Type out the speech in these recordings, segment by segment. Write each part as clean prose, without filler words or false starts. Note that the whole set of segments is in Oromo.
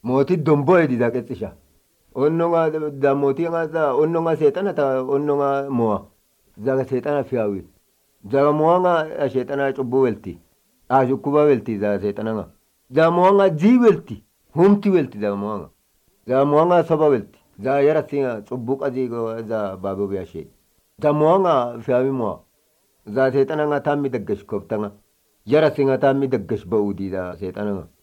Mootii dombo'ee didaa qexxisha. Onnonga da mootii nga da onnonga seexana ta onnonga mo'a. Zaga seexana fiyaawi. Zaga mo'a nga seexana cubbuu welti. Shukkuba welti zaga seexana nga. Zaga mo'a nga jii welti. Humti welti zaga mo'a nga. Zaga mo'a nga soba welti. Zaga yara singa cubbuu qazii za baaboo biyashee. Zaga mo'a nga fiyaawi mo'a. Zaga seexana nga taammi daggash kofta nga. Yara singa taammi daggash ba'uudii zaga seexana nga.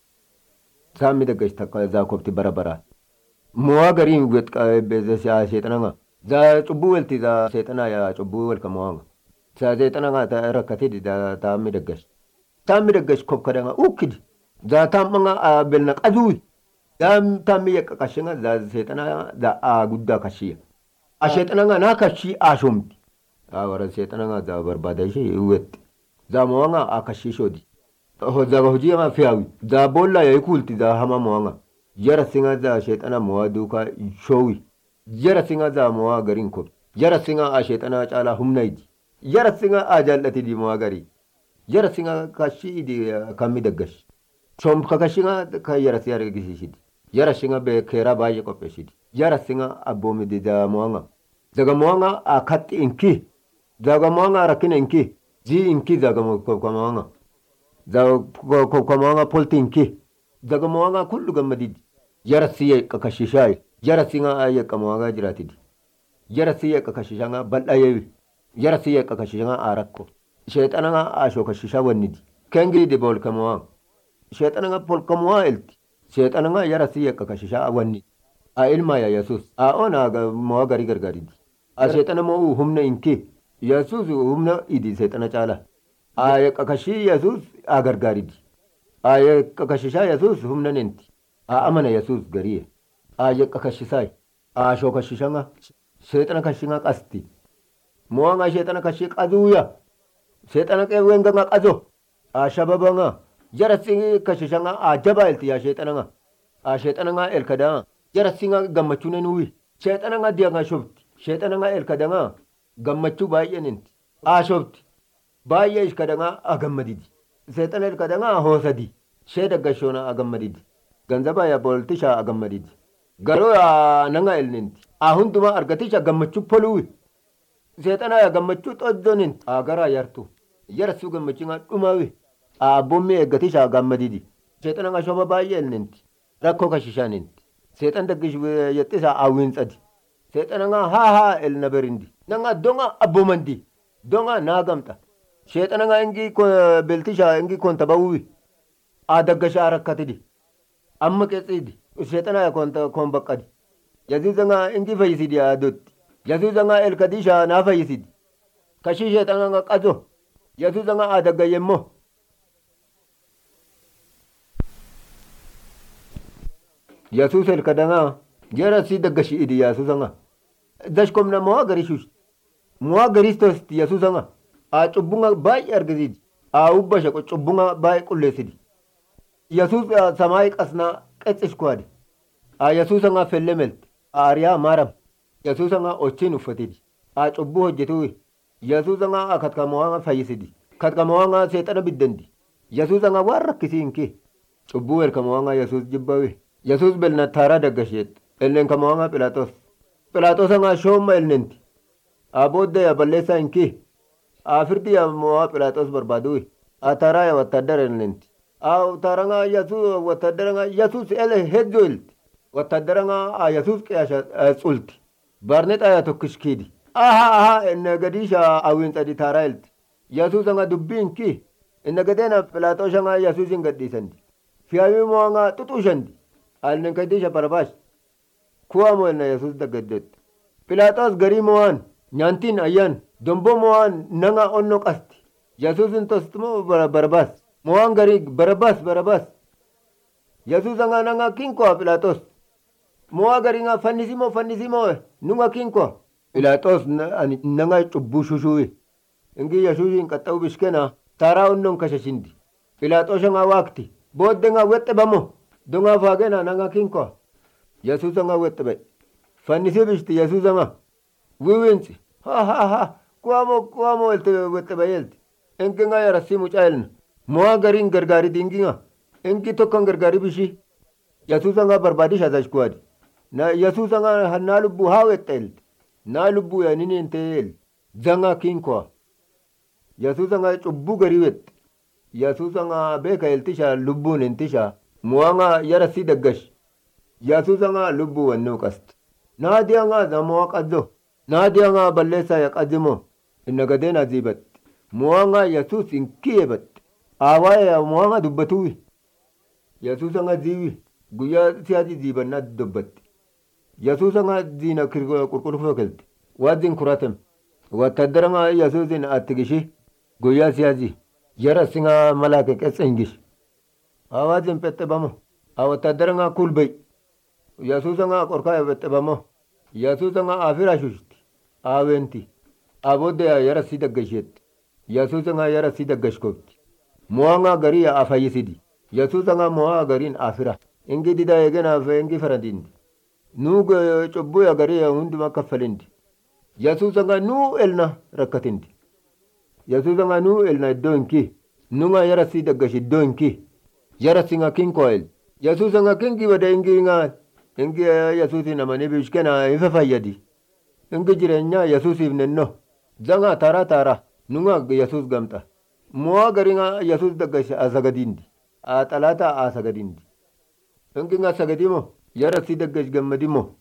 Taammi daggash takka zaga kofti bara bara. Mo'a gariin wet beza seexana nga. Zaga cubbuu welti zaga seexana yaa cubbuu welka mo'a nga. Zaga seexana nga ta rakkatidi zaga taammi daggash. Taammi daggash kofkada nga ukkidi. Zaga taamma nga belna qazuuwi. Zaga taammi yakka kashi nga zaga seexana zaga guddaa kashiya. Seexana nga naa kashii ashomti. Wara seexana nga zaga barbaada ishee wetti. Zaga mo'a nga kashii shoodi. Zaga hojii nga fiyaawi. Zaga boolla yaa ikulti zaga hama mo'a nga. Yara singa za sheetana mo'a duuka shoowi. Yara singa za mo'a gariin kof. Yara singa sheetana caalaa humna idi. Yara singa jaallati di mo'a garii. Yara singa kashii idi kammi daggash. Shom kakashinga ka yara singa argisiisidi. Yara singa be keeraa baay'ee qopheessidi. Yara singa abboomi di za mo'a nga. Zaga mo'a nga katti inki. Zaga mo'a nga rakkina inki. Zii inki zaga kofka mo'a nga. Zaga kofka mo'a nga polti inki. Zaga mo'a nga kullu gammadidi. Yara siya kakashishaa yara singa ayya mo'a jiraatidi. Yara siya kakashishaa nga bal'aa yeewi. Yara siya kakashishaa nga arakko. Sheexana nga ashoo kashishaa wannidi. Kengiri di bolka mo'a. Sheexana nga polka mo'a elti. Sheexana nga yara siya kakashishaa wannidi. Ilma ya Yesus. Ona mo'a gari gargaaridi. Sheexana mo'u humna inki. Yesus humna idi sheexana caala. Kakashii Yesus gargaaridi. Kakashishaa Yesus humna nenti. Amana Yesus gariye. Yakka kashisai. Shoo kashishanga. Seexana kashinga qasti. Mo'a nga seexana kashii qazuuya. Seexana qeewwenga nga qazo. Shababa nga. Jara singi kashishanga jaba elti yaa seexana nga. Seexana nga elkada nga. Jara singa gammachuu nenuwi. Seexana nga diya nga shobti. Seexana nga elkada nga. Gammachuu baay'ee nenti. Shobti. Baay'ee ishkada nga gammadidi. Seexana elkada nga hoosadi. Shee daggashoona gammadidi. Ganzaba ya boltisha gammadidi. Garoo nanga elnenti. Hunduma argatisha gammachuu poluwi. Seexana ya gammachuu xoddonenti. Garaa yartu. Yara suu gammachuu nga dhumawi. Bommi eeggatisha gammadidi. Seexana nga shoba baay'ee elnenti. Rakkoo kashishaa nenti. Seexan daggish yettisa awwiintsadi. Seexana nga haa elna berindi. Nanga donga abbomandi. Donga naagamta. Seexana nga ingi beltisha ingi kontabawuwi. Daggashaa rakkatidi. Amma qeexidi. Seexana ya kon baqqadi. Yesuusa nga ingi fayyisidi adotti. Yesuusa nga elkadisha naa fayyisidi. Kashii seexana nga qazo. Yesuusa nga daggayemmoo. Yesuus elkada nga jara si daggashi idi Yesuusa nga. Dashkomna mo'a garishush. Mo'a garistosti Yesuusa nga. Cubbunga baay'ee argisidi. Ubbasha cubbunga baay'ee qulleessidi. Yesuus samaayi qasnaa qexxishkuwaadi. Yesuusa nga fellemelti. Ariyaa maaram. Yesuusa nga ochiin uffatidi. Cubbuu hojjetuwi. Yesuusa nga katka mo'a nga fayyisidi. Katka mo'a nga seexana biddandi. Yesuusa nga waan rakkisii hinki. Cubbuu elka mo'a nga Yesuus jibbawi. Yesuus belna taaraa daggasheet. Elleen ka mo'a nga Pilaaxoos. Pilaaxoosa nga shoomma elnenti. Boodda ya balleessaa hinki. Firdi ya mo'a Pilaaxoos barbaaduwi. Taaraa ya wattaaddara elnenti. Taranga Yesuus wattadaranga Yesuus ele hedzoilti wattadaranga Yesuus qiyasha tsulti barnet aya tokkishkidi en gadisha awin tsadi tarailti Yesuus nga dubbinki en gadena Pilaatosha nga Yesuus ingadisandi fiyawi mo nga tutushandi alnen kadisha parabash kuwa mo en Yesuus dagadet Pilaatos gari moan nyantin ayan dombo moan nanga onno qasti Yesuus intostmo barabas Mo'an gari barabas. Yesuusa nga nanga kinko Pilaatos. Mo'a gari nga fannisimo nunga kinko. Pilaatos nanga cubbuu shushuwi. Ingi Yesuusin qaxxawu bishkena taraa onnon kashashindi. Pilaatosha nga waqti. Boodde nga wexxe bamo. Donga faagena nanga kinko. Yesuusa nga wexxe bay. Fannisi bishti Yesuusa nga. Wiwinsi. Kuwamo elte wexxe bayelti. Ingi nga yarasi mucaa elna. Mo'a gariin gargaari dingi nga. Ingi tokkon gargaari bishi. yesuusa nga barbaadisha tashkuwadi na yesuusa nga na lubbu hawettel na lubbu ya nini entel zanga kinkwa yesuusa nga cubbu gariwet yesuusa nga beka eltisha lubbu nentisha muanga yara si daggash yesuusa nga lubbu wannu qast na dia nga zamo qaddo na dia nga ballesa ya qadimo inna gadena zibat muanga yesuus inkiyebat awaya muanga dubbatuwi yesuusa nga ziwi guya siyaji zibanna dubbat yesuusa nga zina kurkurfu kelti wazin kuratem watadara nga yesuusin atigishi guya siyaji yara singa malaka kesengish awazin pette bamo awatadara nga kulbay yesuusa nga korkaya pette bamo yesuusa nga afira shushti awenti abode yara sidaggashet yesuusa nga yara sidaggashkoti muanga gari ya afayisidi yesuusa nga muanga garin afira ingi dida yegena fe ingi faradindi nuga cobbu ya gari ya hunduma kaffalindi yesuusa nga nu elna rakkatindi yesuusa nga nu elna donki nunga yara sidaggashi donki yara singa kinkoel yesuusa nga kingi wada ingi nga ingi yesuusi namani bishkena ife fayyadi ingi jirenya yesuusi nenno zanga tara nunga yesuus gamta muwa gari nga yesuus daggashi asagadindi a talata asagadindi ingi nga sagadimo yara si daggash gammadimo